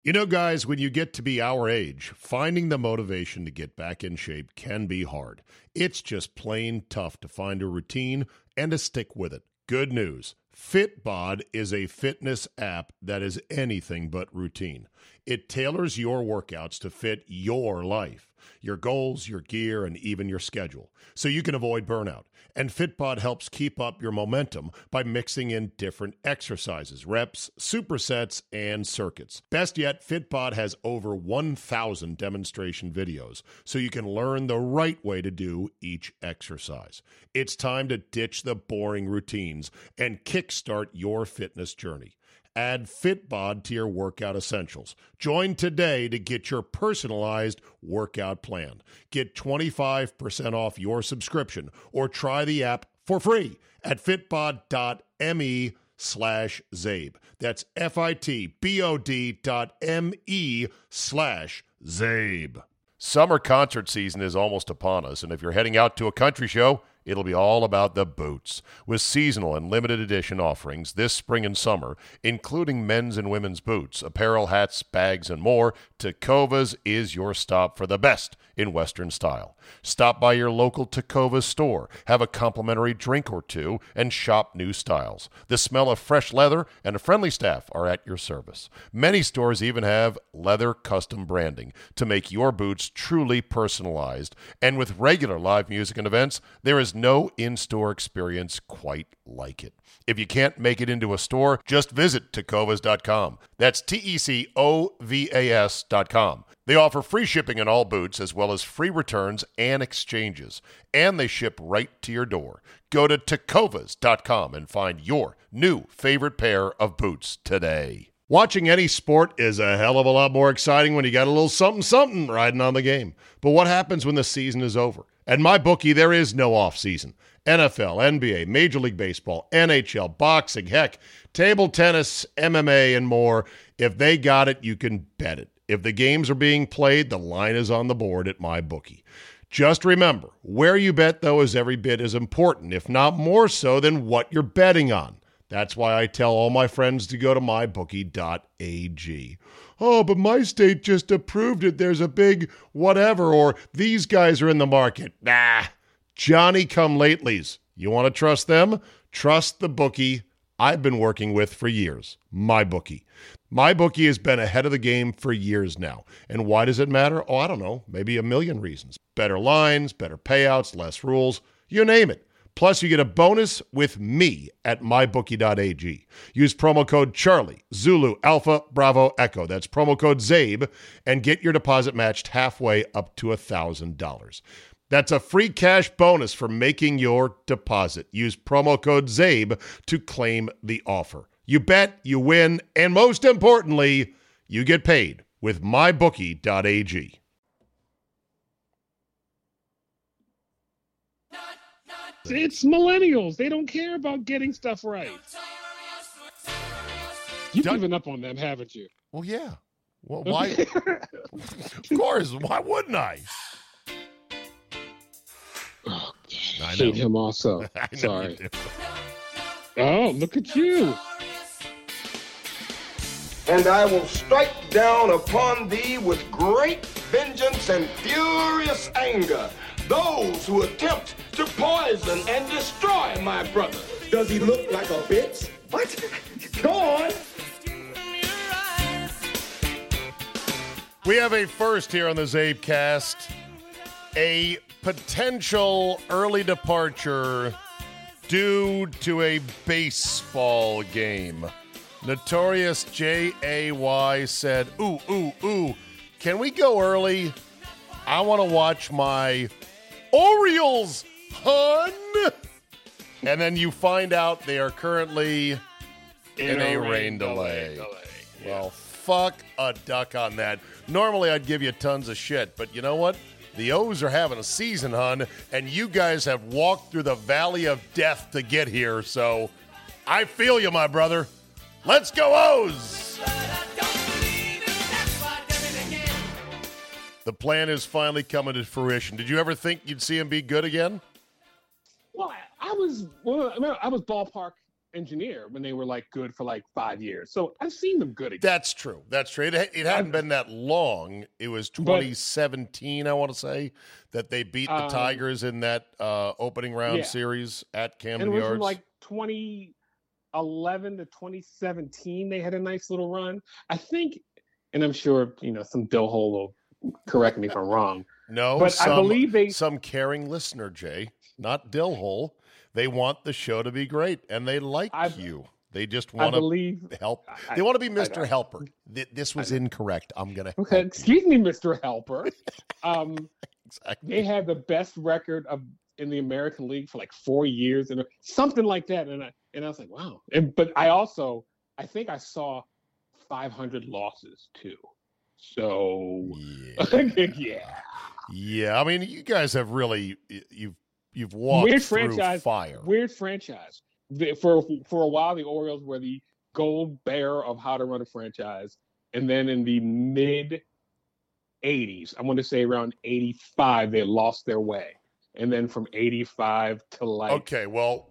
You know, guys, when you get to be our age, finding the motivation to get back in shape can be hard. It's just plain tough to find a routine and to stick with it. Good news. Fitbod is a fitness app that is anything but routine. It tailors your workouts to fit your life, your goals, your gear, and even your schedule, so you can avoid burnout. And Fitbod helps keep up your momentum by mixing in different exercises, reps, supersets, and circuits. Best yet, Fitbod has over 1,000 demonstration videos, so you can learn the right way to do each exercise. It's time to ditch the boring routines and kickstart your fitness journey. Add Fitbod to your workout essentials. Join today to get your personalized workout plan. Get 25% off your subscription or try the app for free at fitbod.me/Zabe. That's fitbod.me/Zabe. Summer concert season is almost upon us, and if you're heading out to a country show, it'll be all about the boots. With seasonal and limited edition offerings this spring and summer, including men's and women's boots, apparel, hats, bags, and more, Tecovas is your stop for the best in Western style. Stop by your local Tecovas store, have a complimentary drink or two, and shop new styles. The smell of fresh leather and a friendly staff are at your service. Many stores even have leather custom branding to make your boots truly personalized. And with regular live music and events, there is no in-store experience quite like it. If you can't make it into a store, just visit Tecovas.com. That's Tecovas.com. They offer free shipping on all boots, as well as free returns and exchanges. And they ship right to your door. Go to Tecovas.com and find your new favorite pair of boots today. Watching any sport is a hell of a lot more exciting when you got a little something riding on the game. But what happens when the season is over? At MyBookie, there is no off-season. NFL, NBA, Major League Baseball, NHL, boxing, heck, table tennis, MMA, and more. If they got it, you can bet it. If the games are being played, the line is on the board at MyBookie. Just remember, where you bet, though, is every bit as important, if not more so, than what you're betting on. That's why I tell all my friends to go to mybookie.ag. Oh, but my state just approved it. There's a big whatever, or these guys are in the market. Nah, Johnny-come-latelys. You want to trust them? Trust the bookie I've been working with for years, MyBookie. MyBookie has been ahead of the game for years now. And why does it matter? Oh, I don't know, maybe a million reasons. Better lines, better payouts, less rules, you name it. Plus, you get a bonus with me at mybookie.ag. Use promo code Charlie, Zulu, Alpha, Bravo, Echo. That's promo code ZABE, and get your deposit matched halfway up to $1,000. That's a free cash bonus for making your deposit. Use promo code ZABE to claim the offer. You bet, you win, and most importantly, you get paid with mybookie.ag. It's millennials. They don't care about getting stuff right. You've given up on them, haven't you? Well, yeah. Well, why? Of course. Why wouldn't I? Oh, I hate him also. Sorry. Oh, look at you. And I will strike down upon thee with great vengeance and furious anger those who attempt to poison and destroy my brother. Does he look like a bitch? What? Go on. We have a first here on the Zabecast. A potential early departure due to a baseball game. Notorious J.A.Y. said, ooh, can we go early? I want to watch my Orioles, hun! And then you find out they are currently in a rain delay. Well, fuck a duck on that. Normally I'd give you tons of shit, but you know what? The O's are having a season, hun, and you guys have walked through the valley of death to get here, so I feel you, my brother. Let's go, O's! The plan is finally coming to fruition. Did you ever think you'd see him be good again? Well, I was ballpark engineer when they were like good for like 5 years. So I've seen them good again. That's true. It hadn't been that long. It was 2017, I want to say, that they beat the Tigers in that opening round series at Camden Yards. And it was Yards. from like 2011 to 2017. They had a nice little run. I think, and I'm sure some dillhole will correct me if I'm wrong. No, but I believe some caring listener, Jay, not dillhole. They want the show to be great, and they like you. They just want to help. They want to be Mr. Helper. This was incorrect. I'm going to. Okay, excuse me, Mr. Helper. Exactly. They had the best record in the American League for like 4 years, and something like that. And I was like, wow. But I think I saw 500 losses too. So yeah. I mean, you guys have really you've walked through fire. Weird franchise. For a while, the Orioles were the gold bearer of how to run a franchise. And then in the mid-'80s, I want to say around 85, they lost their way. And then from 85 to like... Okay, well,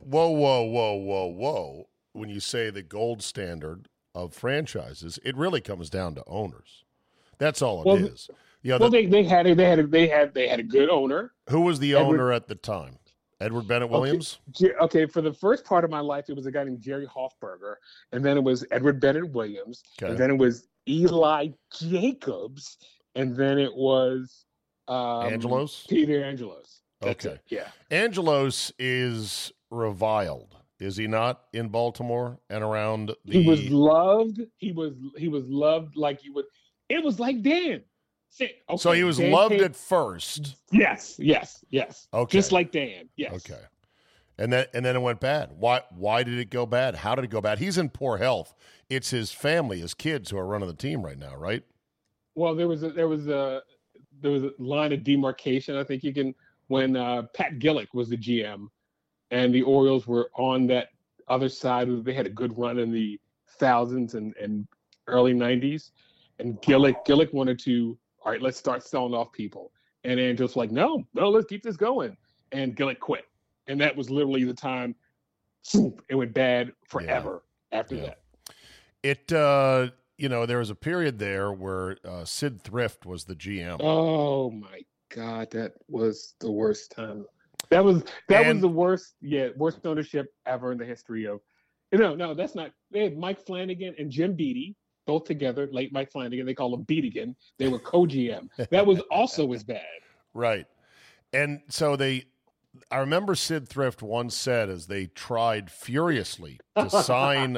whoa. When you say the gold standard of franchises, it really comes down to owners. That's all it is. They had a good owner. Who was the owner at the time? Edward Bennett Williams? Okay, for the first part of my life, it was a guy named Jerry Hoffberger, and then it was Edward Bennett Williams, and then it was Eli Jacobs, and then it was Angelos? Peter Angelos. That's okay. It. Yeah. Angelos is reviled, is he not, in Baltimore and around the... He was loved. He was loved like you would... It was like Dan. Okay, so he was Dan loved at first. Yes. Okay. Just like Dan. Yes. Okay. And then it went bad. Why did it go bad? How did it go bad? He's in poor health. It's his family, his kids who are running the team right now, right? Well, there was a line of demarcation. I think when Pat Gillick was the GM, and the Orioles were on that other side. They had a good run in the thousands and early 90s, and Gillick wanted to. All right, let's start selling off people. And Angelos was like, no, let's keep this going. And Gillick quit. And that was literally the time it went bad forever after that. It, there was a period there where Sid Thrift was the GM. Oh, my God. That was the worst time. That was the worst ownership ever in the history of. No, that's not. They had Mike Flanagan and Jim Beattie. Both together, late Mike Flanagan, they call him Beatigan. They were co-GM. That was also as bad. Right. And so I remember Sid Thrift once said, as they tried furiously to sign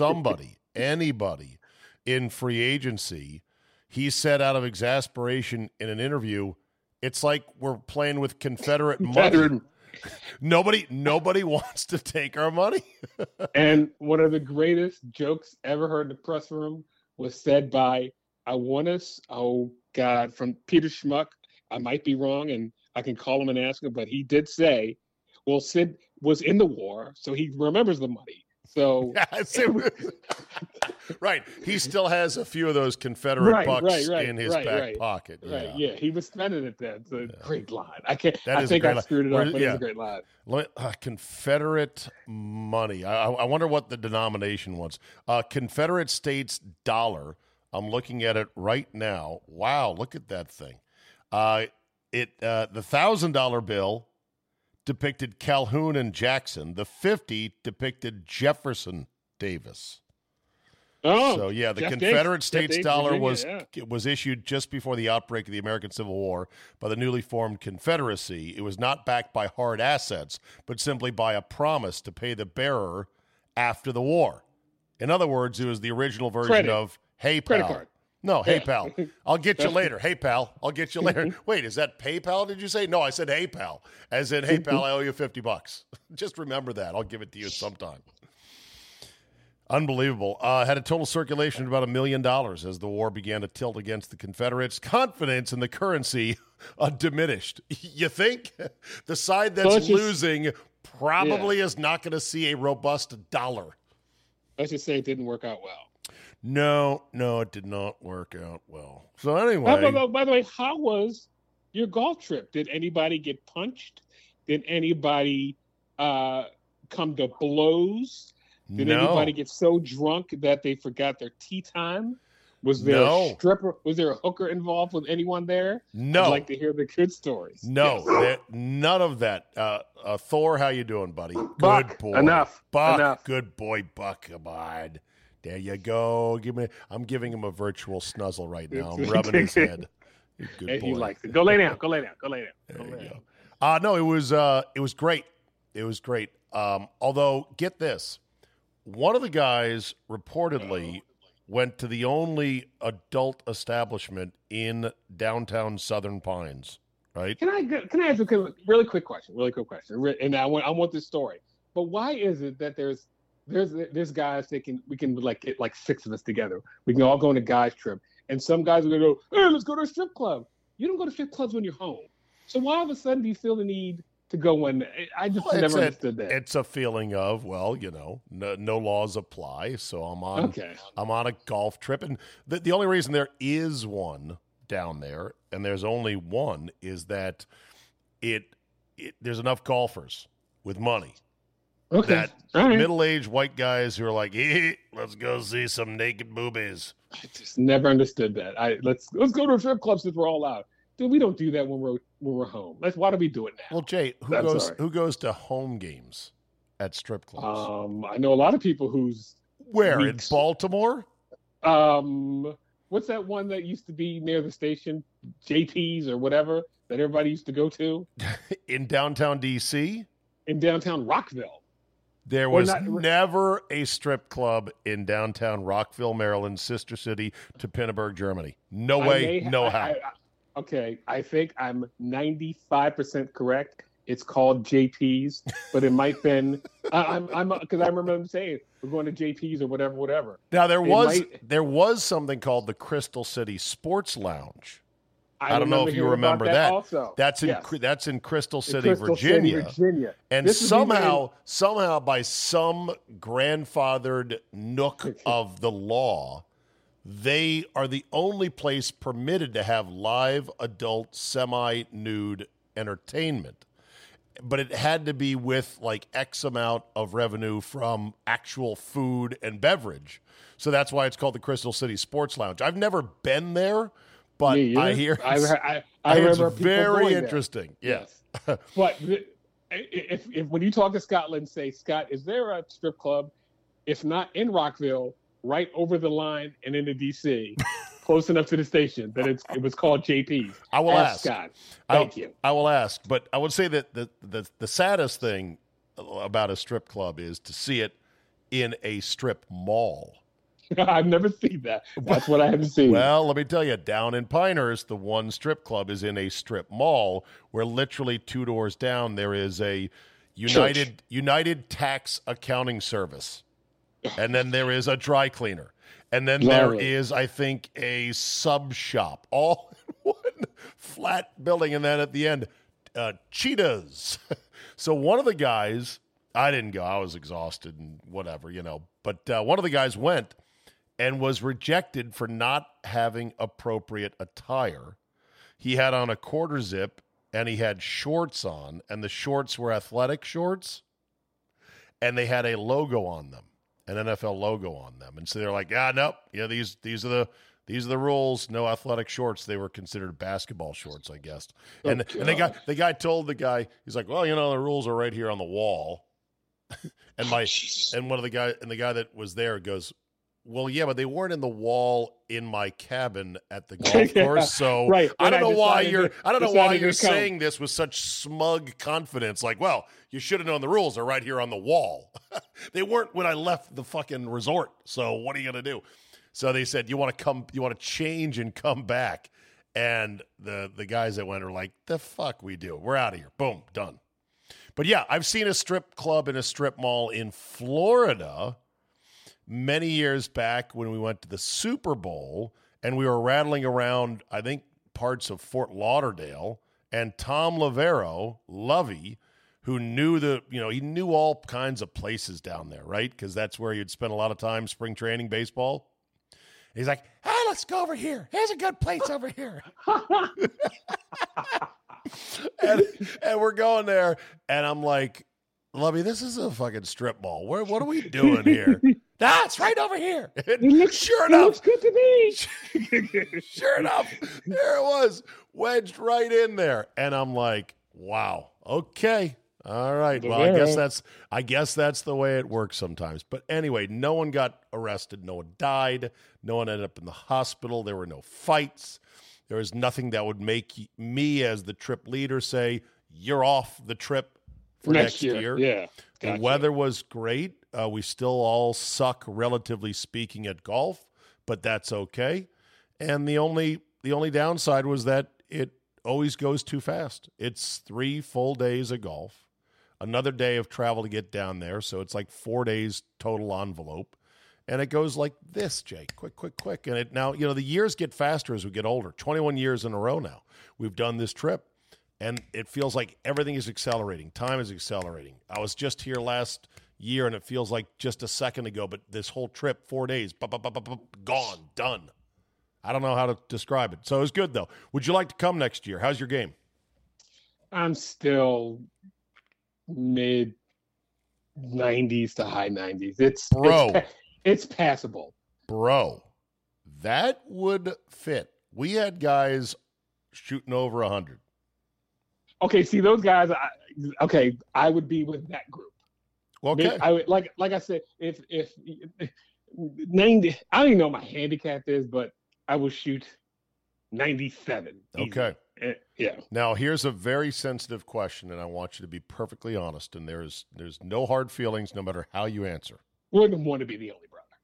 anybody in free agency, he said out of exasperation in an interview, it's like we're playing with Confederate money. Nobody wants to take our money. And one of the greatest jokes ever heard in the press room was said by, from Peter Schmuck. I might be wrong, and I can call him and ask him, but he did say, well, Sid was in the war, so he remembers the money. So right. He still has a few of those Confederate bucks in his back pocket. Right, yeah. He was spending it then. It's a great line. I think I screwed it up, but it's a great line. Confederate money. I wonder what the denomination was. Confederate States dollar. I'm looking at it right now. Wow, look at that thing. The $1,000 bill depicted Calhoun and Jackson. The 50 depicted Jefferson Davis. Oh, so yeah, the Confederate States dollar was issued just before the outbreak of the American Civil War by the newly formed Confederacy. It was not backed by hard assets, but simply by a promise to pay the bearer after the war. In other words, it was the original version of "Hey pal." No, hey pal, I'll get you later. Hey pal, I'll get you later. Wait, is that PayPal? Did you say? No, I said hey pal, as in hey pal, I owe you $50. Just remember that. I'll give it to you sometime. Unbelievable. Had a total circulation of about $1 million as the war began to tilt against the Confederates. Confidence in the currency diminished. You think? The side that's losing probably is not going to see a robust dollar. Let's just say it didn't work out well. No, it did not work out well. So anyway. By the way, how was your golf trip? Did anybody get punched? Did anybody come to blows? Did anybody get so drunk that they forgot their tea time? Was there a stripper? Was there a hooker involved with anyone there? No. I'd like to hear the good stories. No, none of that. Thor, how you doing, buddy? Buck, good boy. Enough. Buck, enough. Good boy, Buck. Come on. There you go. I'm giving him a virtual snuzzle right now. I'm rubbing his head. Good boy. He likes it. Go lay down. Go lay down. There you go. No, it was great. It was great. Although, get this. One of the guys reportedly went to the only adult establishment in downtown Southern Pines, right? Can I ask a really quick question? And I want this story. But why is it that there's guys we can like get like 6 of us together. We can all go on a guys trip, and some guys are gonna go, hey, let's go to a strip club. You don't go to strip clubs when you're home. So why all of a sudden do you feel the need to go when? I just never understood that. It's a feeling of, well, no laws apply, so I'm on a golf trip, and the only reason there is one down there, and there's only one, is that there's enough golfers with money. Okay. That middle-aged white guys who are like, hey, let's go see some naked boobies. I just never understood that. Let's go to a strip club since we're all out. Dude, we don't do that when we're home. Why do we do it now? Well, Jay, who goes to home games at strip clubs? I know a lot of people who's in Baltimore? What's that one that used to be near the station, JP's or whatever, that everybody used to go to? In downtown DC? In downtown Rockville. There was never a strip club in downtown Rockville, Maryland, sister city to Pinneberg, Germany. No way, no how. Okay, I think I'm 95% correct. It's called JP's, but it might have been I'm because I remember them saying we're going to JP's or whatever. Now there was something called the Crystal City Sports Lounge. I don't know if you remember that. Also. That's in Crystal City, Virginia. And somehow by some grandfathered nook of the law, they are the only place permitted to have live adult semi-nude entertainment. But it had to be with like X amount of revenue from actual food and beverage. So that's why it's called the Crystal City Sports Lounge. I've never been there, but I hear it's very interesting. Yes. But if when you talk to Scotland and say, Scott, is there a strip club, if not in Rockville, right over the line and into DC, close enough to the station that it was called JP's? I will ask Scott. Thank you. I will ask, but I would say that the saddest thing about a strip club is to see it in a strip mall. I've never seen that. That's what I haven't seen. Well, let me tell you, down in Pinehurst, the one strip club is in a strip mall where literally 2 doors down there is a United Tax Accounting Service. And then there is a dry cleaner. And then there is, I think, a sub shop, all in one flat building. And then at the end, Cheetahs. So one of the guys, I didn't go. I was exhausted and whatever, But one of the guys went and was rejected for not having appropriate attire. He had on a quarter zip and he had shorts on, and the shorts were athletic shorts, and they had a logo on them. An NFL logo on them, and so they're like, nope, these are the rules. No athletic shorts. They were considered basketball shorts, I guess. And the guy told the guy, he's like, well, the rules are right here on the wall. and the guy that was there goes, well, yeah, but they weren't in the wall in my cabin at the golf course. So right. I don't know why you're saying this with such smug confidence. Like, well, you should have known the rules are right here on the wall. They weren't when I left the fucking resort. So what are you going to do? So they said, you want to change and come back. And the guys that went are like, the fuck we do. We're out of here. Boom, done. But yeah, I've seen a strip club in a strip mall in Florida many years back when we went to the Super Bowl and we were rattling around, I think, parts of Fort Lauderdale, and Tom Lavero, Lovey, who knew he knew all kinds of places down there, right? Because that's where you'd spend a lot of time spring training baseball. And he's like, hey, let's go over here. Here's a good place over here. and we're going there, and I'm like, Lovey, this is a fucking strip mall. What are we doing here? It's right over here. Sure It enough. looks good to me. Sure enough, there it was, wedged right in there. And I'm like, wow, okay. All right. Well, I guess that's the way it works sometimes. But anyway, no one got arrested. No one died. No one ended up in the hospital. There were no fights. There was nothing that would make me, as the trip leader, say, you're off the trip for next year. Yeah. Gotcha. The weather was great. We still all suck, relatively speaking, at golf, but that's okay. And the only downside was that it always goes too fast. It's 3 full days of golf, another day of travel to get down there, so it's like 4 days total envelope. And it goes like this, Jake, quick. And it now, the years get faster as we get older. 21 years in a row now we've done this trip, and it feels like everything is accelerating. Time is accelerating. I was just here last year, and it feels like just a second ago, but this whole trip, 4 days, gone, done. I don't know how to describe it. So it was good, though. Would you like to come next year? How's your game? I'm still mid 90s to high 90s. It's passable. Bro, that would fit. We had guys shooting over 100. Okay, see those guys. I would be with that group. Okay, I would like I said, if 90, I don't even know what my handicap is, but I will shoot 97. Easy. Okay. Yeah. Now here's a very sensitive question, and I want you to be perfectly honest. And there's no hard feelings, no matter how you answer. Wouldn't want to be the only brother.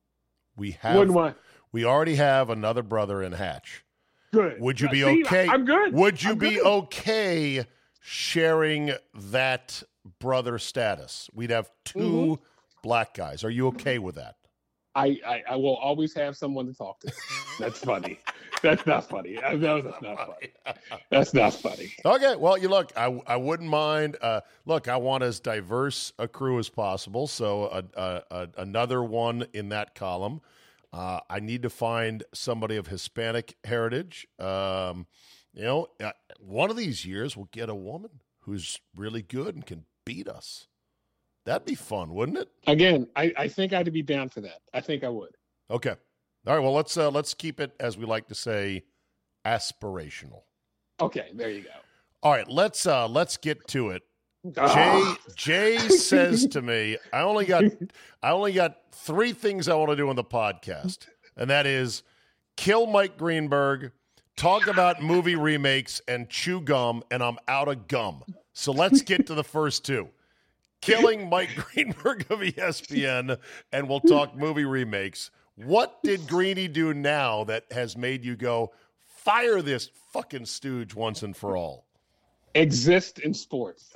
We already have another brother in Hatch. Good. Would you be okay? I'm good. Would you be okay sharing that brother status? We'd have 2 black guys. Are you okay with that? I will always have someone to talk to. That's funny. That's not funny. That's not funny. That's not funny. Okay. Well, I wouldn't mind. Look, I want as diverse a crew as possible. So another one in that column. I need to find somebody of Hispanic heritage. One of these years we'll get a woman who's really good and can beat us. That'd be fun, wouldn't it? Again, I think I'd be down for that. I think I would. Okay. All right. Well, let's keep it, as we like to say, aspirational. Okay. There you go. All right. Let's get to it. Jay says to me, I only got 3 things I want to do on the podcast, and that is kill Mike Greenberg, talk about movie remakes, and chew gum, and I'm out of gum. So let's get to the first 2. Killing Mike Greenberg of ESPN, and we'll talk movie remakes. What did Greeny do now that has made you go, fire this fucking stooge once and for all? Exist in sports.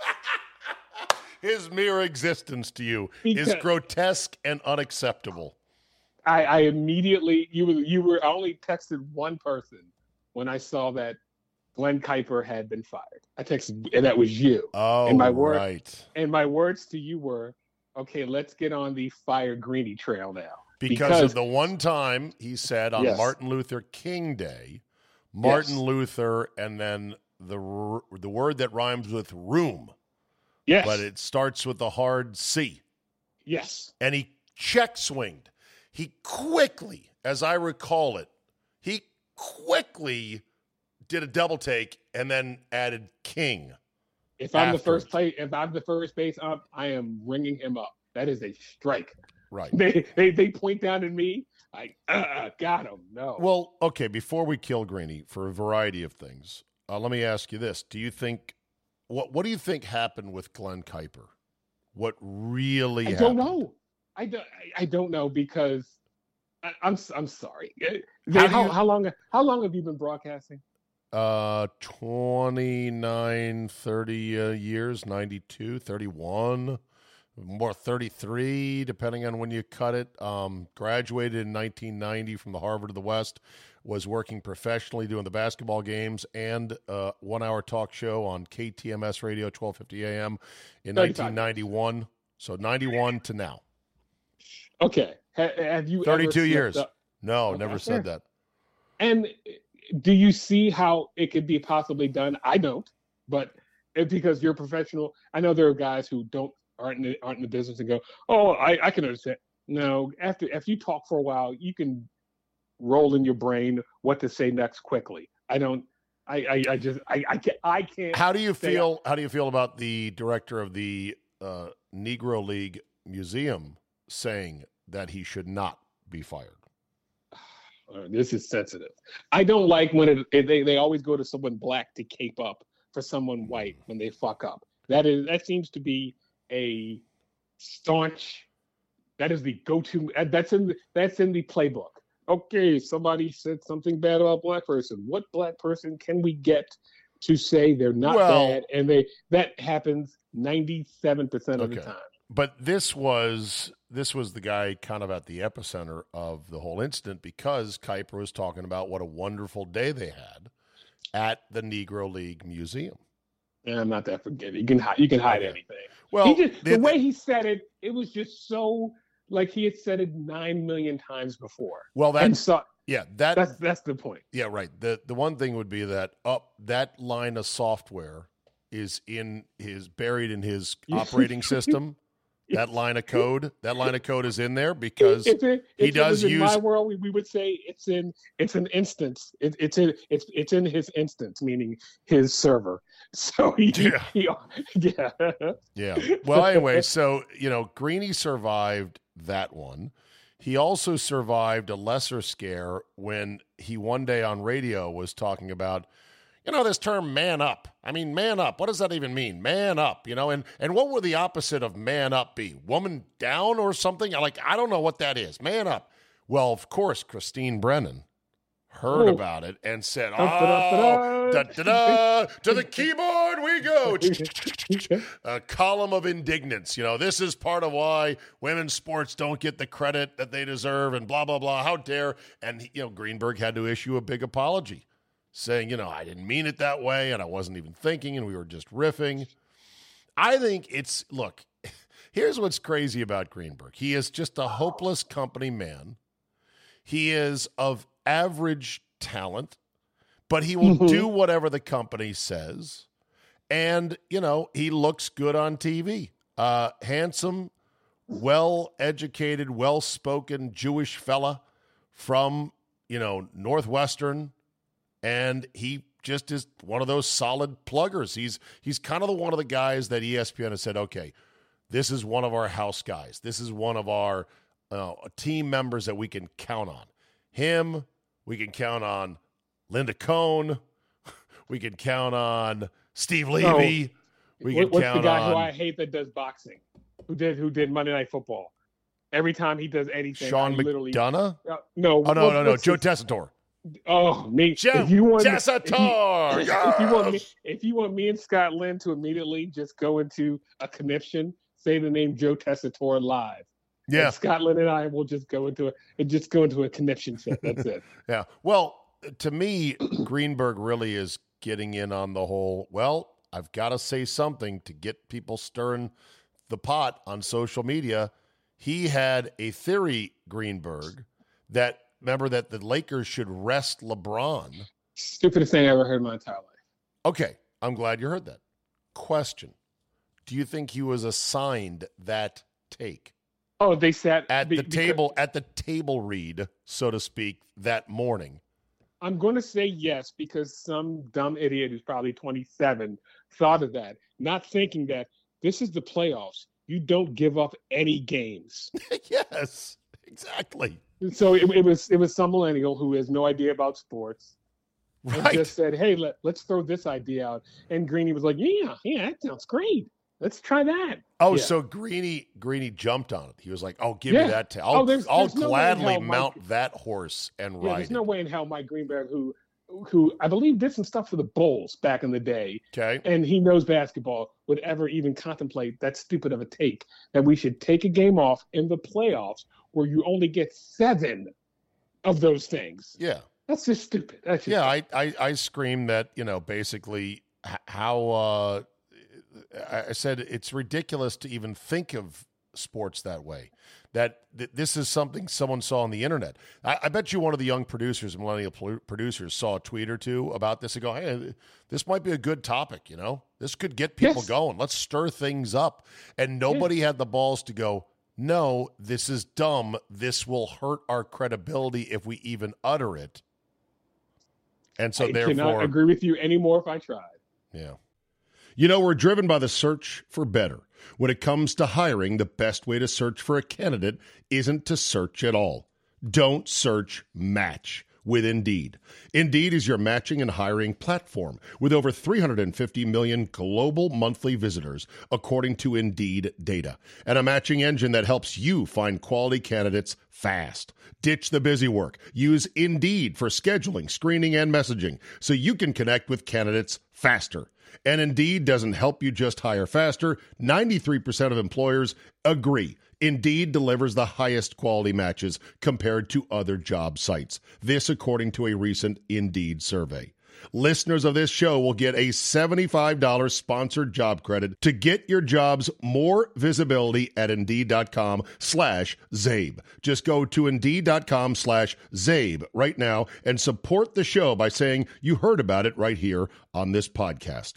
His mere existence to you is grotesque and unacceptable. I immediately, I only texted one person when I saw that Glenn Kuiper had been fired. I texted, and that was you. Oh, and right. And my words to you were, okay, let's get on the fire Greeny trail now. Because of the one time he said on Martin Luther King Day, Martin Luther, and then the word that rhymes with room. Yes. But it starts with a hard C. Yes. And he check swinged. He quickly, as I recall it, did a double take and then added King. If I'm the first base up, I am ringing him up. That is a strike. Right. They point down at me. Got him. No. Well, okay. Before we kill Greeny, for a variety of things, let me ask you this: do you think what do you think happened with Glenn Kuiper? What really happened? I don't know because I'm sorry. How long have you been broadcasting? 29, 30 years, 92, 31, more 33, depending on when you cut it. Graduated in 1990 from the Harvard of the West, was working professionally doing the basketball games and 1 hour talk show on KTMS radio, 1250 AM in 1991. So 91 to now. Okay. Have you 32 years. No, never said that. And do you see how it could be possibly done? I don't, but because you're professional, I know there are guys who aren't in the business and go, oh, I can understand. No, after you talk for a while, you can roll in your brain what to say next quickly. I can't. How do you feel? How do you feel about the director of the Negro League Museum saying that he should not be fired? This is sensitive. I don't like when they always go to someone black to cape up for someone white when they fuck up. That seems to be a staunch. That is the go-to. That's in the playbook. Okay, somebody said something bad about a black person. What black person can we get to say they're not bad? And that happens 97% of the time. But this was the guy kind of at the epicenter of the whole incident, because Kuiper was talking about what a wonderful day they had at the Negro League Museum. And I'm not that forgiving. You can hide anything. Well, the way he said it, it was just so like he had said it 9 million times before. Well, that's the point. Yeah, right. The one thing would be that that line of software is buried in his operating system. That line of code is in there because he does use. In my world, we would say it's an instance. It's in his instance, meaning his server. So yeah. Well, anyway, so Greeny survived that one. He also survived a lesser scare when he one day on radio was talking about, this term man up. I mean, man up. What does that even mean? Man up, and what would the opposite of man up be? Woman down or something? I don't know what that is. Man up. Well, of course, Christine Brennan heard about it and said, to the keyboard we go. A column of indignance. This is part of why women's sports don't get the credit that they deserve and blah, blah, blah. How dare. And, Greenberg had to issue a big apology, saying, I didn't mean it that way, and I wasn't even thinking, and we were just riffing. I think look, here's what's crazy about Greenberg. He is just a hopeless company man. He is of average talent, but he will do whatever the company says. And, he looks good on TV. Handsome, well-educated, well-spoken Jewish fella from, Northwestern. And he just is one of those solid pluggers. He's kind of one of the guys that ESPN has said, okay, this is one of our house guys. This is one of our team members that we can count on. Him, we can count on Linda Cohn. We can count on Steve Levy. What's the guy who I hate that does boxing? Who did Monday Night Football? Every time he does anything, Sean McDonough? No. Oh, no. Joe Tessitore. Oh, me. Joe Tessitore. If you want me and Scott Lynn to immediately just go into a conniption, say the name Joe Tessitore live. Yeah. And Scott Lynn and I will just go into a conniption fit. That's it. Yeah. Well, to me, Greenberg really is getting in on the whole, I've got to say something to get people stirring the pot on social media. He had a theory, Greenberg, that the Lakers should rest LeBron. Stupidest thing I ever heard in my entire life. Okay, I'm glad you heard that. Question: do you think he was assigned that take? Oh, they sat at the table read, so to speak, that morning. I'm going to say yes, because some dumb idiot who's probably 27 thought of that, not thinking that this is the playoffs. You don't give up any games. Yes, exactly. So it was some millennial who has no idea about sports, and just said, "Hey, let's throw this idea out." And Greeny was like, "Yeah, that sounds great. Let's try that." Oh, yeah. So Greeny jumped on it. He was like, "Oh, give me that. I'll gladly mount that horse and ride." There's no way in hell Mike Greenberg, who I believe did some stuff for the Bulls back in the day, okay, and he knows basketball, would ever even contemplate that stupid of a take that we should take a game off in the playoffs where you only get 7 of those things. Yeah, that's just stupid. I screamed that, basically how I said it's ridiculous to even think of sports that way. This is something someone saw on the internet. I bet you one of the young producers, millennial producers, saw a tweet or two about this and go, hey, this might be a good topic, you know? This could get people going. Let's stir things up. And nobody had the balls to go, no, this is dumb. This will hurt our credibility if we even utter it. And so therefore, I cannot agree with you anymore if I tried. Yeah. You know, we're driven by the search for better. When it comes to hiring, the best way to search for a candidate isn't to search at all. Don't search, match with Indeed. Indeed is your matching and hiring platform with over 350 million global monthly visitors, according to Indeed data, and a matching engine that helps you find quality candidates fast. Ditch the busy work. Use Indeed for scheduling, screening, and messaging so you can connect with candidates faster. And Indeed doesn't help you just hire faster. 93% of employers agree Indeed delivers the highest quality matches compared to other job sites. This according to a recent Indeed survey. Listeners of this show will get a $75 sponsored job credit to get your jobs more visibility at Indeed.com/Zabe. Just go to Indeed.com/Zabe right now and support the show by saying you heard about it right here on this podcast.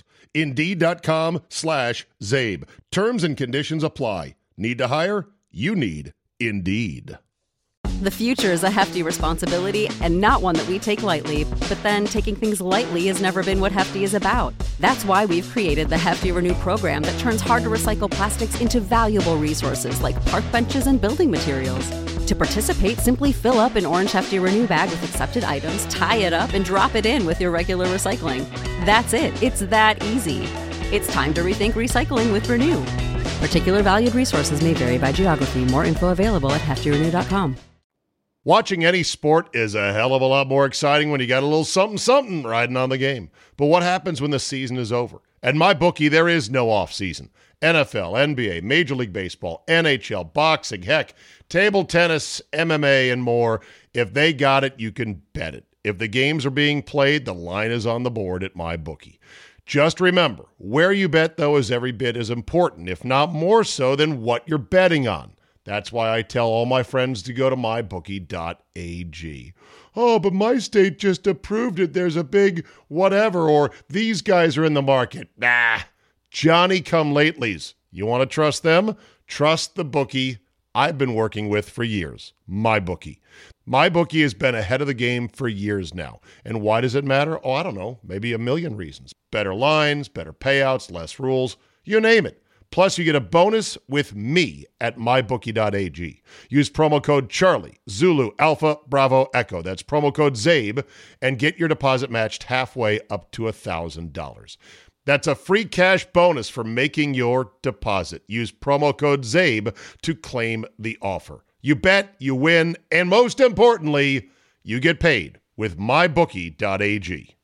Indeed.com/Zabe. Terms and conditions apply. Need to hire? You need Indeed. The future is a hefty responsibility and not one that we take lightly. But then taking things lightly has never been what Hefty is about. That's why we've created the Hefty Renew program that turns hard-to-recycle plastics into valuable resources like park benches and building materials. To participate, simply fill up an orange Hefty Renew bag with accepted items, tie it up, and drop it in with your regular recycling. That's it. It's that easy. It's time to rethink recycling with Renew. Particular valued resources may vary by geography. More info available at heftyrenew.com. Watching any sport is a hell of a lot more exciting when you got a little something riding on the game. But what happens when the season is over? At MyBookie, there is no off-season. NFL, NBA, Major League Baseball, NHL, boxing, heck, table tennis, MMA, and more. If they got it, you can bet it. If the games are being played, the line is on the board at MyBookie. Just remember, where you bet, though, is every bit as important, if not more so, than what you're betting on. That's why I tell all my friends to go to mybookie.ag. Oh, but my state just approved it. There's a big whatever, or these guys are in the market. Nah, Johnny-come-latelys. You want to trust them? Trust the bookie I've been working with for years, MyBookie. MyBookie has been ahead of the game for years now. And why does it matter? Oh, I don't know, maybe a million reasons. Better lines, better payouts, less rules, you name it. Plus, you get a bonus with me at mybookie.ag. Use promo code Charlie, Zulu, Alpha, Bravo, Echo. That's promo code ZABE, and get your deposit matched halfway up to $1,000. That's a free cash bonus for making your deposit. Use promo code ZABE to claim the offer. You bet, you win, and most importantly, you get paid with mybookie.ag.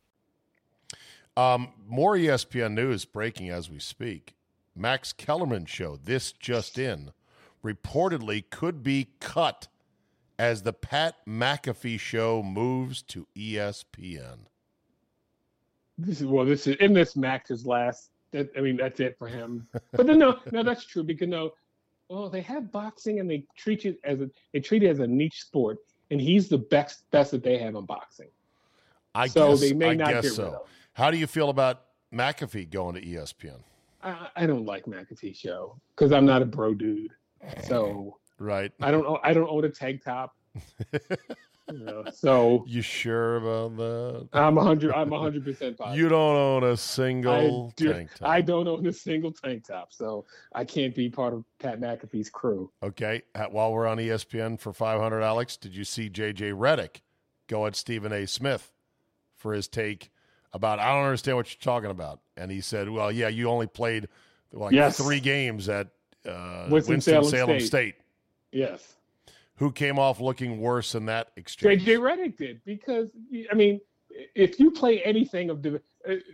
More ESPN news breaking as we speak. Max Kellerman show, this just in, reportedly could be cut as the Pat McAfee show moves to ESPN. This is Max's last. That's it for him. But no, that's true because they have boxing and they treat it as a niche sport, and he's the best that they have in boxing. I guess so. How do you feel about McAfee going to ESPN? I don't like McAfee's show because I'm not a bro dude. So right. I don't own a tank top. So you sure about that? I'm 100% positive. You don't own a single tank top. I don't own a single tank top, so I can't be part of Pat McAfee's crew. Okay. While we're on ESPN for 500, Alex, did you see J.J. Redick go at Stephen A. Smith for his take about, I don't understand what you're talking about? And he said, well, yeah, you only played 3 games at Winston-Salem State. Yes. Who came off looking worse in that exchange? J.J. Redick did, because, if you play anything of the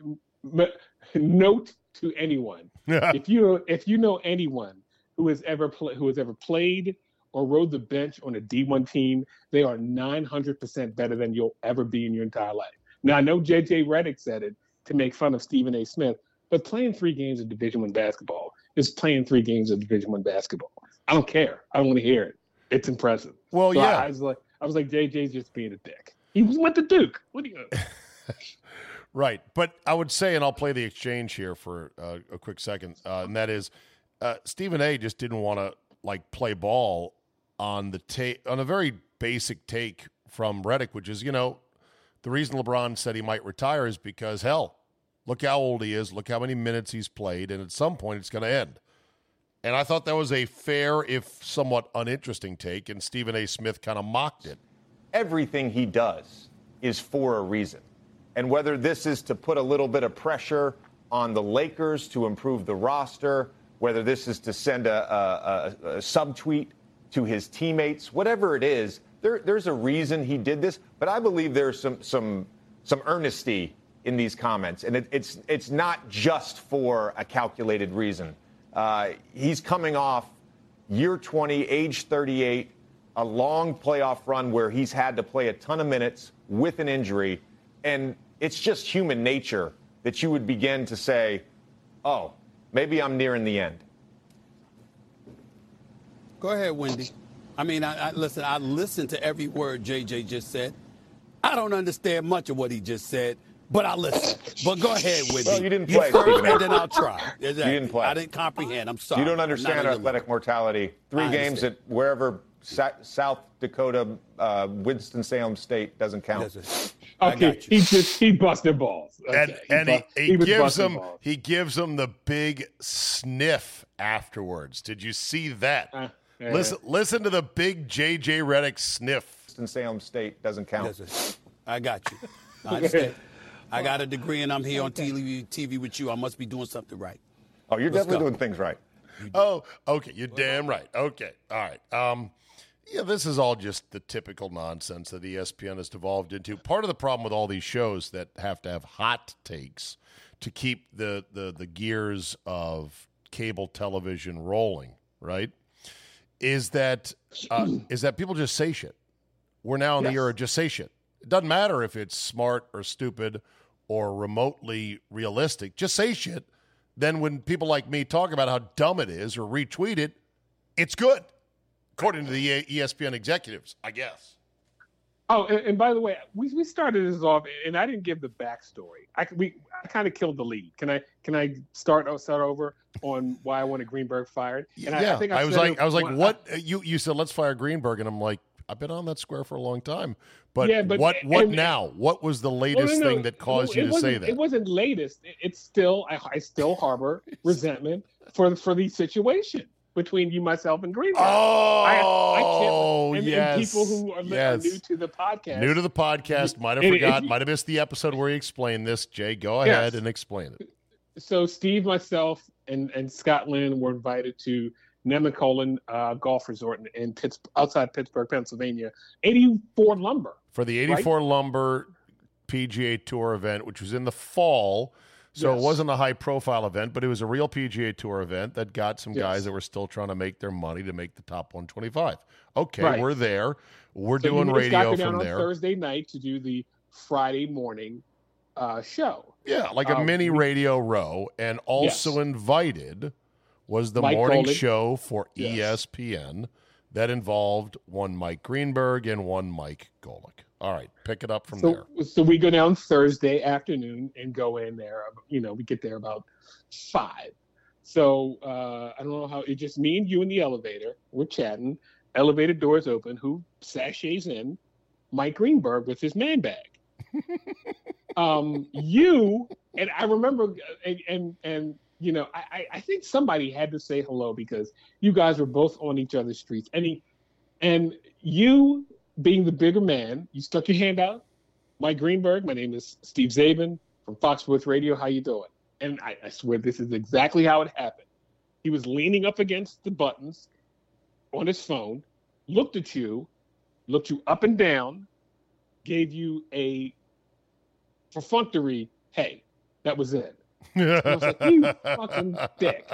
note to anyone, if you know anyone who has ever played or rode the bench on a D1 team, they are 900% better than you'll ever be in your entire life. Now, I know J.J. Redick said it to make fun of Stephen A. Smith, but playing 3 games of Division I basketball is playing 3 games of Division I basketball. I don't care. I don't want to hear it. It's impressive. Well, so yeah. I was like, JJ's just being a dick. He went to Duke. What do you? Right. But I would say, and I'll play the exchange here for a quick second, and that is Stephen A. just didn't want to play ball on on a very basic take from Redick, which is, the reason LeBron said he might retire is because, hell, look how old he is, look how many minutes he's played, and at some point it's going to end. And I thought that was a fair, if somewhat uninteresting take, and Stephen A. Smith kind of mocked it. Everything he does is for a reason. And whether this is to put a little bit of pressure on the Lakers to improve the roster, whether this is to send a subtweet to his teammates, whatever it is, there's a reason he did this. But I believe there's some earnesty in these comments, and it's not just for a calculated reason. He's coming off year 20, age 38, a long playoff run where he's had to play a ton of minutes with an injury, and it's just human nature that you would begin to say, oh, maybe I'm nearing the end. Go ahead, Wendy. I mean, I listened to every word JJ just said. I don't understand much of what he just said, but I listen. But go ahead, Wendy. Well, you didn't play, Stephen A. And then I'll try. Exactly. You didn't play. I didn't comprehend. I'm sorry. You don't understand athletic mortality. 3 games at wherever South Dakota, Winston-Salem State doesn't count. Okay, he busted balls. Okay. And he gives him the big sniff afterwards. Did you see that? Listen to the big JJ Redick sniff. Winston-Salem State doesn't count. I got you. I understand. I got a degree and I'm here on TV with you. I must be doing something right. Oh, you're definitely doing things right. Oh, okay. You're damn right. Okay. All right. Yeah, this is all just the typical nonsense that ESPN has devolved into. Part of the problem with all these shows that have to have hot takes to keep the gears of cable television rolling, right, is that people just say shit. We're now in the era of just say shit. It doesn't matter if it's smart or stupid or remotely realistic. Just say shit. Then when people like me talk about how dumb it is or retweet it, it's good. According to the ESPN executives, I guess. Oh, and by the way, we started this off, and I didn't give the backstory. I kind of killed the lead. Can I start over on why I wanted Greenberg fired? And yeah, I was like, what? You said let's fire Greenberg, and I'm like, I've been on that square for a long time. But what now? What was the latest thing that caused you to say that? It wasn't latest. It's still I still harbor resentment for the situation between you, myself, and Greenberg. Oh, and people who are new to the podcast. New to the podcast, might have missed the episode where he explained this. Jay, go ahead and explain it. So Steve, myself, and Scott Lynn were invited to Nemacolin Golf Resort in outside Pittsburgh, Pennsylvania, 84 Lumber. For the 84 Lumber PGA Tour event, which was in the fall. So It wasn't a high-profile event, but it was a real PGA Tour event that got some guys that were still trying to make their money to make the top 125. Okay, we're there. We're doing radio from there. On Thursday night to do the Friday morning show. Yeah, like a mini Radio Row. And also invited was the morning show for ESPN that involved one Mike Greenberg and one Mike Golick. All right, pick it up from there. So we go down Thursday afternoon and go in there. We get there about 5. So I don't know how, it just me and you in the elevator. We're chatting. Elevator doors open. Who sashays in? Mike Greenberg with his man bag. You, and I remember, and I think somebody had to say hello because you guys were both on each other's streets. And you, being the bigger man, you stuck your hand out. Mike Greenberg, my name is Steve Zabin from Fox Sports Radio. How you doing? And I swear this is exactly how it happened. He was leaning up against the buttons on his phone, looked at you, looked you up and down, gave you a perfunctory, hey, that was it. I was like, you fucking dick.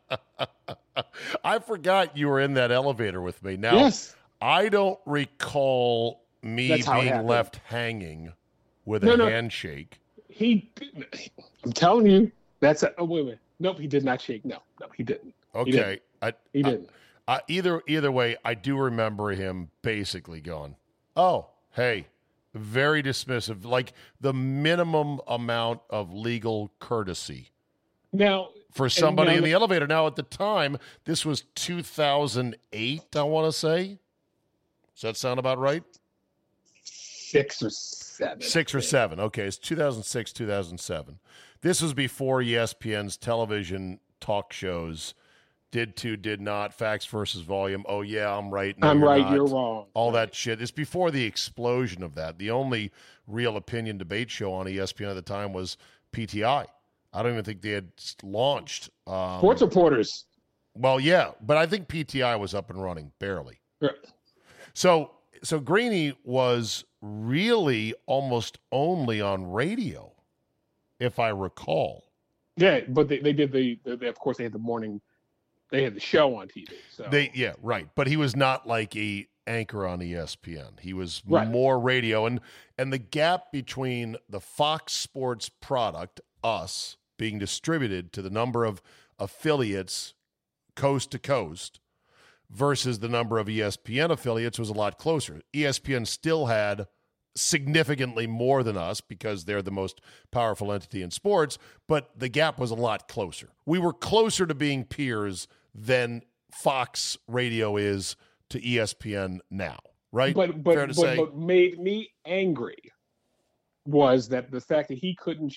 I forgot you were in that elevator with me. Now, I don't recall me being left hanging with a handshake. I'm telling you, wait a minute. Nope, he did not shake. No, he didn't. Okay. He didn't. Either way, I do remember him basically going, "Oh, hey," very dismissive, like the minimum amount of legal courtesy. Now, for somebody in the elevator. Now, at the time, this was 2008, I want to say. Does that sound about right? 6 or 7. 6 or 7. Okay, it's 2006, 2007. This was before ESPN's television talk shows did to, did not, facts versus volume. Oh, yeah, I'm right. No, I'm right, not. you're wrong. All that shit. It's before the explosion of that. The only real opinion debate show on ESPN at the time was PTI. I don't even think they had launched. Sports Reporters. Well, yeah, but I think PTI was up and running, barely. Right. So Greeny was really almost only on radio, if I recall. Yeah, but they did they of course they had the morning, they had the show on TV. So Right. But he was not like a anchor on ESPN. He was right. more radio, and the gap between the Fox Sports product, us, being distributed to the number of affiliates coast to coast versus the number of ESPN affiliates was a lot closer. ESPN still had significantly more than us because they're the most powerful entity in sports, but the gap was a lot closer. We were closer to being peers than Fox Radio is to ESPN now, right? But what made me angry was that the fact that he couldn't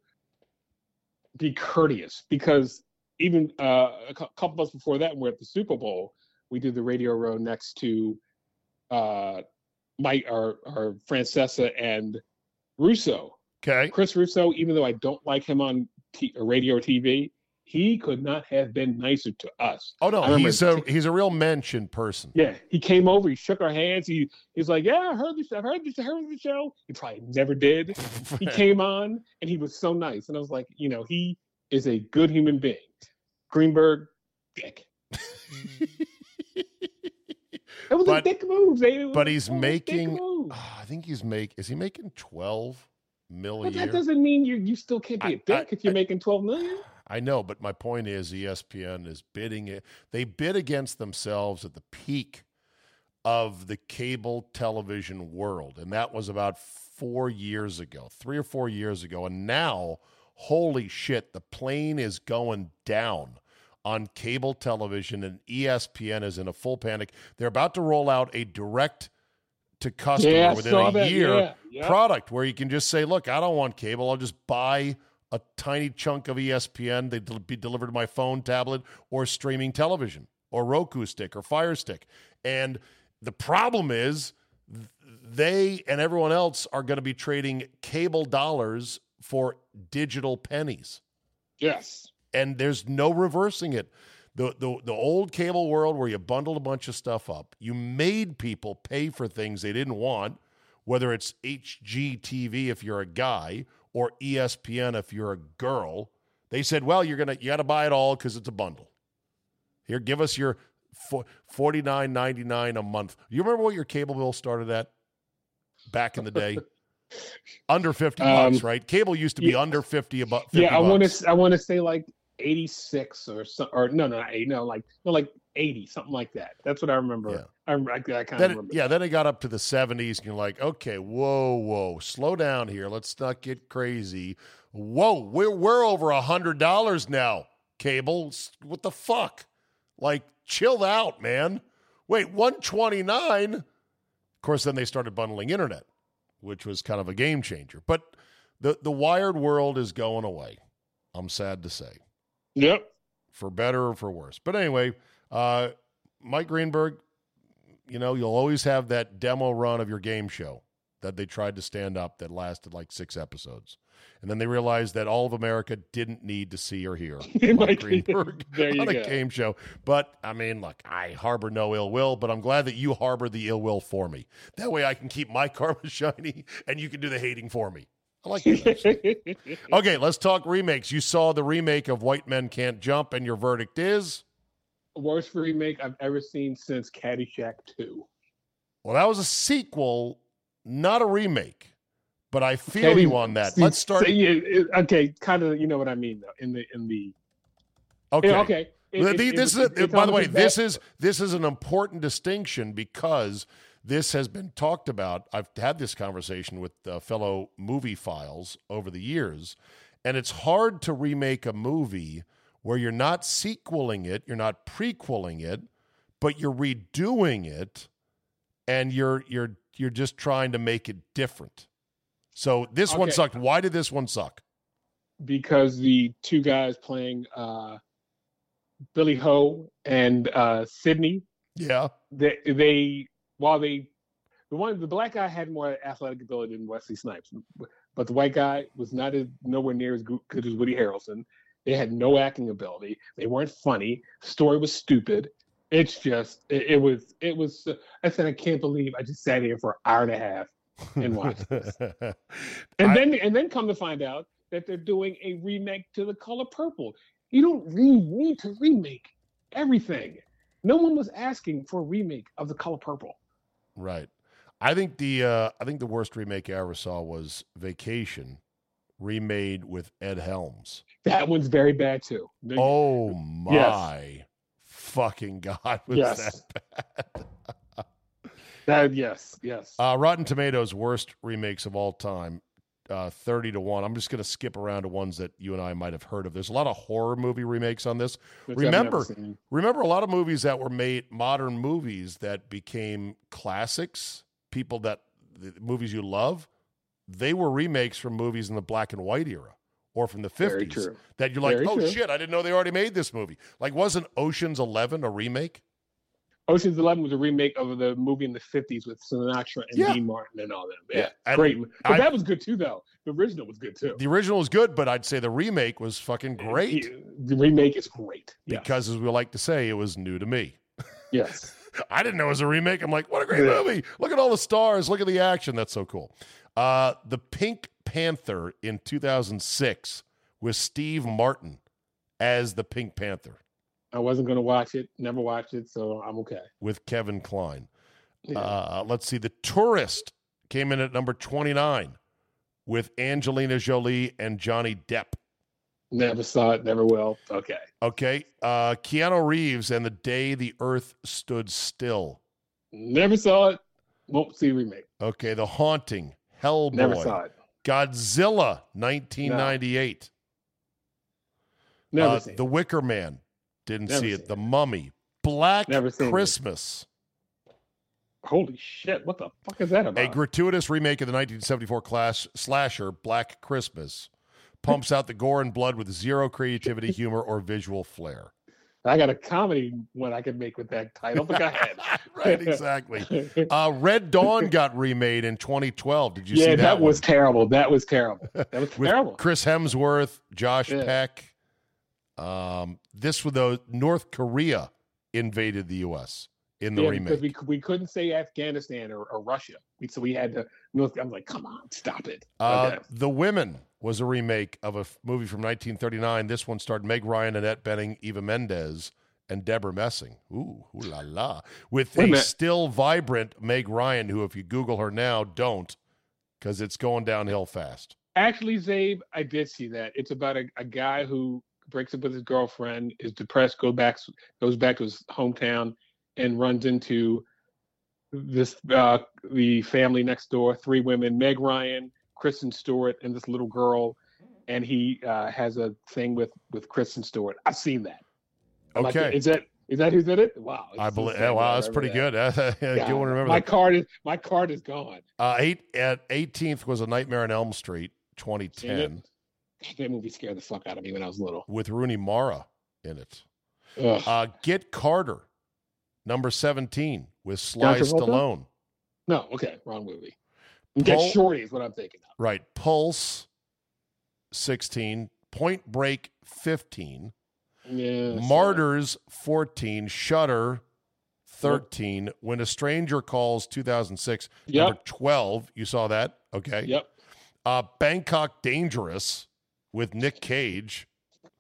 be courteous, because even a couple months before that, when we're at the Super Bowl, we did the radio row next to Mike, our Francesa and Russo. Okay. Chris Russo, even though I don't like him on radio or TV, he could not have been nicer to us. Oh no, he's a real mensch person. Yeah, he came over, he shook our hands. He's like, "Yeah, I heard the show." He probably never did. He came on and he was so nice, and I was like, he is a good human being. Greenberg, dick. It was a dick move. But he's making. I think is he making $12 million? But that doesn't mean you still can't be a dick if you're making $12 million. I know, but my point is ESPN is bidding it. They bid against themselves at the peak of the cable television world, and that was about 4 years ago, 3 or 4 years ago. And now, holy shit, the plane is going down on cable television, and ESPN is in a full panic. They're about to roll out a direct-to-customer within a year product where you can just say, look, I don't want cable. I'll just buy a tiny chunk of ESPN. They'd be delivered to my phone, tablet, or streaming television, or Roku stick, or Fire Stick. And the problem is they and everyone else are going to be trading cable dollars for digital pennies. Yes. And there's no reversing it. The old cable world where you bundled a bunch of stuff up, you made people pay for things they didn't want, whether it's HGTV if you're a guy or ESPN if you're a girl. They said, well, you got to buy it all because it's a bundle. Here, give us your $49.99 a month. You remember what your cable bill started at back in the day? Under $50, right? Cable used to be under 50 about 50 Yeah, I bucks. want to say like 86 or so, or like 80, something like that. That's what I remember. Yeah. I kind of remember. Yeah, then it got up to the 70s, and you're like, okay, whoa, slow down here. Let's not get crazy. Whoa, we're over $100 now, cable. What the fuck? Like, chill out, man. Wait, $129? Of course, then they started bundling internet, which was kind of a game changer. But the wired world is going away, I'm sad to say. Yep. For better or for worse. But anyway, Mike Greenberg, you'll always have that demo run of your game show that they tried to stand up that lasted like 6 episodes. And then they realized that all of America didn't need to see or hear Mike Greenberg on a game show. But, I mean, look, I harbor no ill will, but I'm glad that you harbor the ill will for me. That way I can keep my karma shiny and you can do the hating for me. I like that. Okay, let's talk remakes. You saw the remake of White Men Can't Jump, and your verdict is? Worst remake I've ever seen since Caddyshack 2. Well, that was a sequel, not a remake. But I feel you on that. Let's start. Okay, kind of. You know what I mean, though. In the. Okay. By the way, this is an important distinction because this has been talked about. I've had this conversation with fellow movie files over the years, and it's hard to remake a movie where you're not sequeling it, you're not prequeling it, but you're redoing it, and you're just trying to make it different. So this one sucked. Why did this one suck? Because the two guys playing Billy Ho and Sydney. Yeah. The black guy had more athletic ability than Wesley Snipes, but the white guy was nowhere near as good as Woody Harrelson. They had no acting ability. They weren't funny. The story was stupid. It's just it was. I said I can't believe I just sat here for an hour and a half and watched this, and then come to find out that they're doing a remake to The Color Purple. You don't need to remake everything. No one was asking for a remake of The Color Purple. Right. I think the worst remake I ever saw was Vacation, remade with Ed Helms. That one's very bad too. Oh my fucking God, was that bad? Yes. Rotten Tomatoes worst remakes of all time. 30-1. I'm just going to skip around to ones that you and I might have heard of. There's a lot of horror movie remakes on this. Remember a lot of movies that were made, modern movies that became classics, the movies you love, they were remakes from movies in the black and white era or from the 50s that you're like, shit, I didn't know they already made this movie. Like, wasn't Ocean's 11 a remake? Ocean's 11 was a remake of the movie in the 50s with Sinatra and Dean Martin and all them. Yeah. Great. But that was good too, though. The original was good too. The original was good, but I'd say the remake was fucking great. The remake is great. Because, as we like to say, it was new to me. Yes. I didn't know it was a remake. I'm like, what a great movie. Look at all the stars. Look at the action. That's so cool. The Pink Panther in 2006 with Steve Martin as the Pink Panther. I wasn't going to watch it. Never watched it, so I'm okay. With Kevin Kline. Yeah. Let's see. The Tourist came in at number 29 with Angelina Jolie and Johnny Depp. Never saw it. Never will. Okay. Keanu Reeves and The Day the Earth Stood Still. Never saw it. Won't see remake. Okay. The Haunting. Hellboy. Never saw it. Godzilla, 1998. Never seen it. The Wicker Man. Didn't see it. The Mummy. Black Christmas. Holy shit. What the fuck is that about? A gratuitous remake of the 1974 slasher Black Christmas. Pumps out the gore and blood with zero creativity, humor, or visual flair. I got a comedy one I could make with that title, but go ahead. Right, exactly. Red Dawn got remade in 2012. Did you see that? Yeah, that was terrible. That was terrible. With Chris Hemsworth, Josh Peck. This was though North Korea invaded the U.S. in the remake. Because we couldn't say Afghanistan or Russia, so we had to. I'm like, come on, stop it. The Women was a remake of a movie from 1939. This one starred Meg Ryan, Annette Bening, Eva Mendes, and Deborah Messing. Ooh la la! With a still vibrant Meg Ryan, who, if you Google her now, don't, because it's going downhill fast. Actually, Zabe, I did see that. It's about a guy who breaks up with his girlfriend, is depressed, goes back to his hometown, and runs into this the family next door, 3 women, Meg Ryan, Kristen Stewart, and this little girl, and he has a thing with Kristen Stewart. I've seen that. Okay, like, is that who did it? Wow, I believe. Wow, that's pretty good. You want to remember my card is gone. 18th was A Nightmare on Elm Street, 2010. That movie scared the fuck out of me when I was little. With Rooney Mara in it. Get Carter, number 17, with Sly Stallone. No, okay, wrong movie. Get Shorty is what I'm thinking of. Right. Pulse, 16. Point Break, 15. Yeah. Martyrs, 14. Shudder, 13. When a Stranger Calls, 2006, number 12. You saw that? Okay. Yep. Bangkok Dangerous with Nick Cage.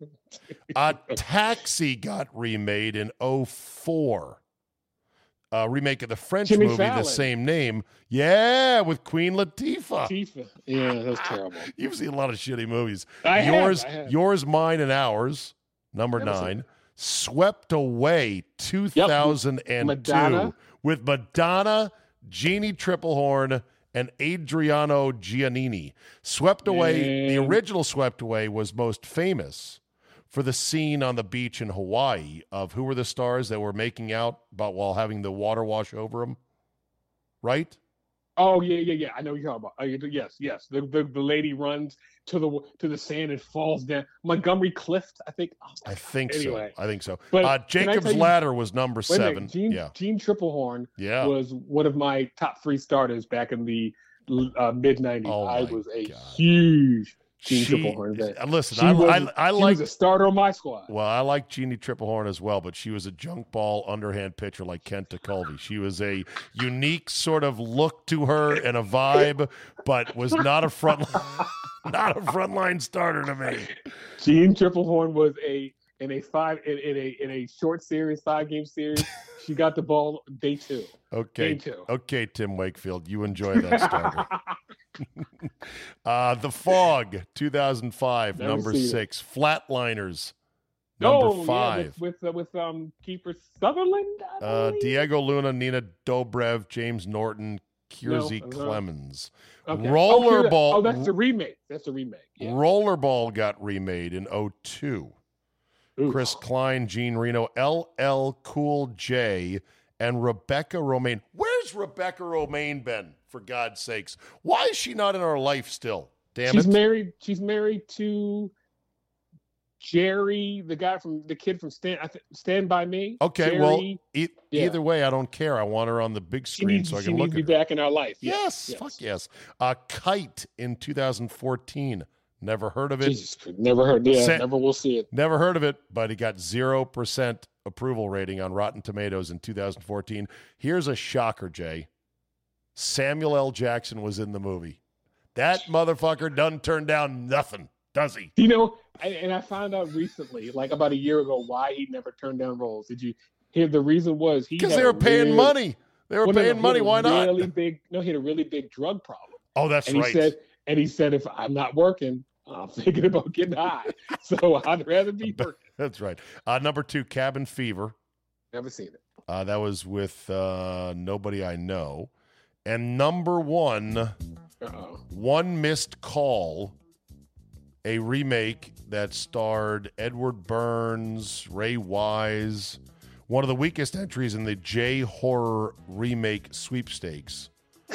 Taxi got remade in 2004. Remake of the French movie, Fallon. The same name. Yeah, with Queen Latifah. Yeah, that was terrible. You've seen a lot of shitty movies. I have. Yours, Mine, and Ours, number 9. Swept Away 2002 Madonna. with Madonna, Jeannie Triplehorn, and Adriano Giannini. Swept Away, the original Swept Away was most famous for the scene on the beach in Hawaii of who were the stars that were making out while having the water wash over them, right? Oh yeah. I know what you're talking about. Yes. The lady runs to the sand and falls down. Montgomery Clift, I think. I think so. But Jacob's Ladder was number 7. Jean Triplehorn was one of my top 3 starters back in the mid '90s. I was a huge Jeannie Triplehorn fan. Listen, I was a starter on my squad. Well, I like Jeannie Triplehorn as well, but she was a junk ball underhand pitcher like Kent DeColvey. She was a unique sort of look to her and a vibe, but was not a frontline starter to me. Jeannie Triplehorn was in a short series, 5-game series. She got the ball day 2. Okay. Day 2. Okay, Tim Wakefield, you enjoy that starter. The Fog, 2005, number 6. Flatliners, number 5. Yeah, with Kiefer Sutherland. Diego Luna, Nina Dobrev, James Norton, Kiersey Clemens. Okay. Rollerball. Oh, that's the remake. Yeah. Rollerball got remade in 2002. Oof. Chris Klein, Gene Reno, LL Cool J, and Rebecca Romaine. Where's Rebecca Romaine been, for God's sakes? Why is she not in our life still? Damn it. She's married to Jerry, the kid from Stand By Me. Okay, Jerry, either way, I don't care. I want her on the big screen so I can look at her. She needs to be back in our life. Yes, fuck yes. Kite in 2014. Never heard of it. Jesus, never heard. Yeah, never will see it. Never heard of it, but he got 0% approval rating on Rotten Tomatoes in 2014. Here's a shocker, Jay. Samuel L. Jackson was in the movie. That motherfucker doesn't turn down nothing, does he? You know, and I found out recently, like about a year ago, why he never turned down roles. Did you hear the reason was? Because they were paying money. They were paying money. Why not? He had a really big drug problem. Oh, that's right. He said, if I'm not working, I'm thinking about getting high. So I'd rather be working. That's right. Number 2, Cabin Fever. Never seen it. That was with Nobody I Know. And number 1, One Missed Call, a remake that starred Edward Burns, Ray Wise, one of the weakest entries in the J-Horror remake sweepstakes.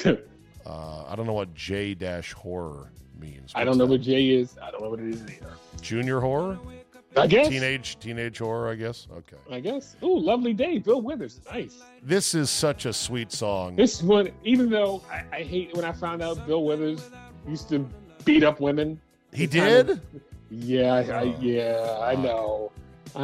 I don't know what J-Horror means. I don't know what J is. I don't know what it is either. Junior horror? I guess. Teenage horror, I guess. Okay. I guess. Ooh, Lovely Day. Bill Withers. Nice. This is such a sweet song. This one, even though I hate when I found out Bill Withers used to beat up women. He did? I know.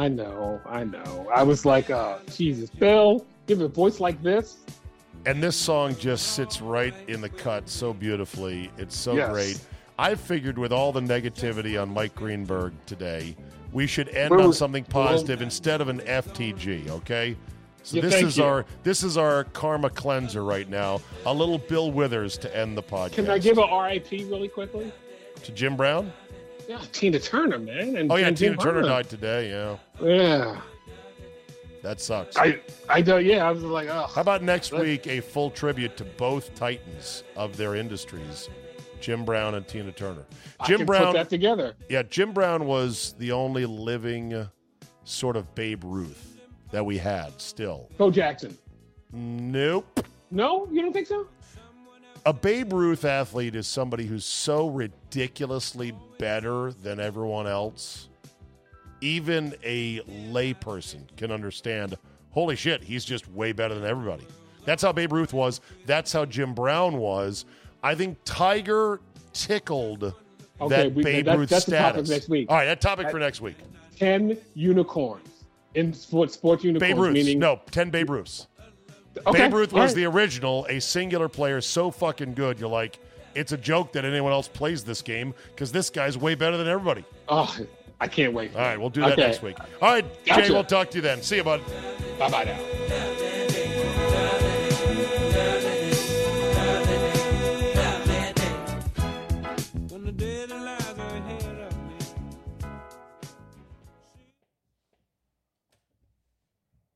I was like, Jesus, Bill, you have a voice like this. And this song just sits right in the cut so beautifully. It's so great. I figured with all the negativity on Mike Greenberg today, we should end on something positive instead of an FTG, okay? So this is our karma cleanser right now. A little Bill Withers to end the podcast. Can I give a RIP really quickly? To Jim Brown? Yeah, Tina Turner, man. And Tina Turner died today, yeah. Yeah. That sucks. I don't. Yeah, I was like, oh. How about next week a full tribute to both titans of their industries, Jim Brown and Tina Turner. Jim Brown put that together. Yeah, Jim Brown was the only living sort of Babe Ruth that we had still. Bo Jackson. Nope. No, you don't think so? A Babe Ruth athlete is somebody who's so ridiculously better than everyone else. Even a layperson can understand, holy shit, he's just way better than everybody. That's how Babe Ruth was. That's how Jim Brown was. I think Tiger tickled that Babe Ruth that's status. The topic next week. All right, that topic for next week. 10 unicorns. In sports unicorns. Babe Ruths. Meaning... No, 10 Babe Ruths. Okay. Babe Ruth was the original, a singular player so fucking good, you're like, it's a joke that anyone else plays this game because this guy's way better than everybody. Oh, I can't wait. All right, we'll do that next week. All right, gotcha. Jay, we'll talk to you then. See you, bud. Bye-bye now.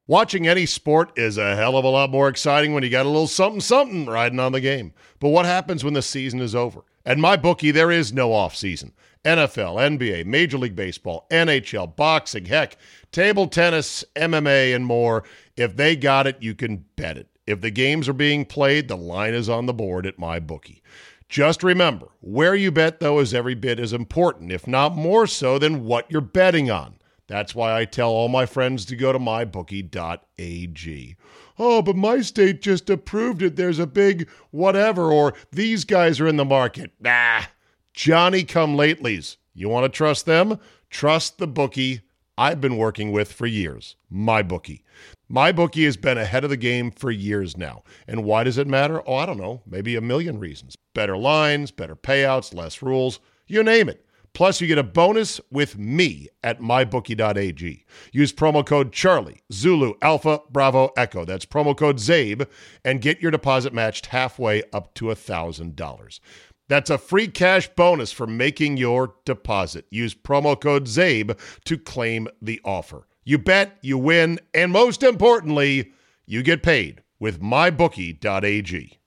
Watching any sport is a hell of a lot more exciting when you got a little something riding on the game. But what happens when the season is over? At MyBookie, there is no off-season. NFL, NBA, Major League Baseball, NHL, boxing, heck, table tennis, MMA, and more. If they got it, you can bet it. If the games are being played, the line is on the board at MyBookie. Just remember, where you bet, though, is every bit as important, if not more so, than what you're betting on. That's why I tell all my friends to go to mybookie.ag. Oh, but my state just approved it. There's a big whatever, or these guys are in the market. Nah, Johnny-come-latelys. You want to trust them? Trust the bookie I've been working with for years, MyBookie. MyBookie has been ahead of the game for years now. And why does it matter? Oh, I don't know, maybe a million reasons. Better lines, better payouts, less rules, you name it. Plus, you get a bonus with me at mybookie.ag. Use promo code Charlie, Zulu, Alpha, Bravo, Echo. That's promo code ZABE, and get your deposit matched halfway up to $1,000. That's a free cash bonus for making your deposit. Use promo code ZABE to claim the offer. You bet, you win, and most importantly, you get paid with mybookie.ag.